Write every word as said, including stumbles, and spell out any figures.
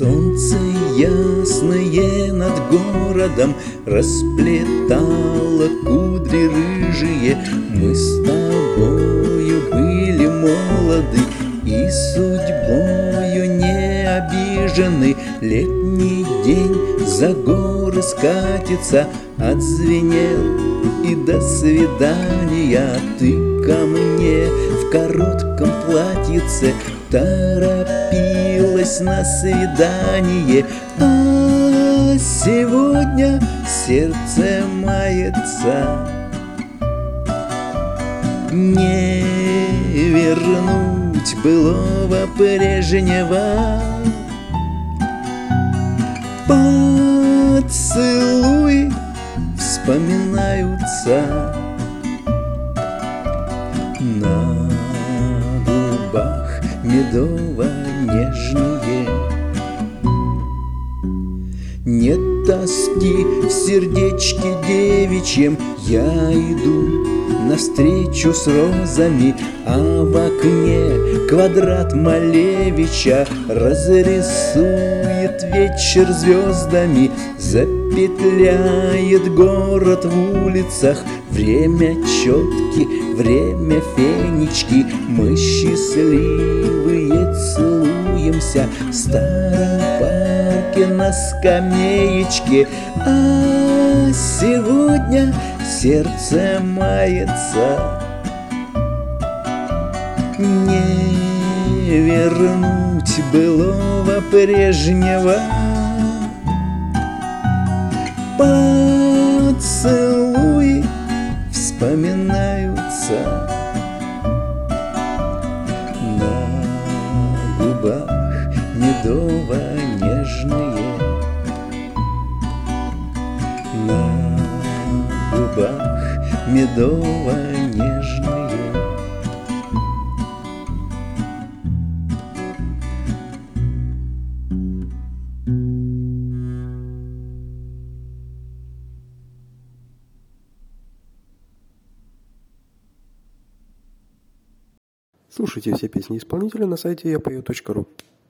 Солнце ясное над городом расплетало кудри рыжие. Мы с тобою были молоды и судьбою не обижены. Летний день за горы скатится, отзвенел и до свидания. Ты ко мне в коротком платьице торопилась на свидание, а сегодня сердце мается. Не вернуть былого прежнего. Поцелуи вспоминаются на губах медово-нежные. Нет тоски в сердечке девичьем, я иду навстречу с розами, а в окне квадрат Малевича разрисует вечер звездами. Запетляет город в улицах, время четки, время фенечки. Мы счастливые целуемся в старом парке на скамеечке, а сегодня сердце мается. Не вернуть былого прежнего. Поцелуи вспоминаются на губах медово-нежные. На губах медово-нежные. Слушайте все песни исполнителя на сайте я пою точка ру.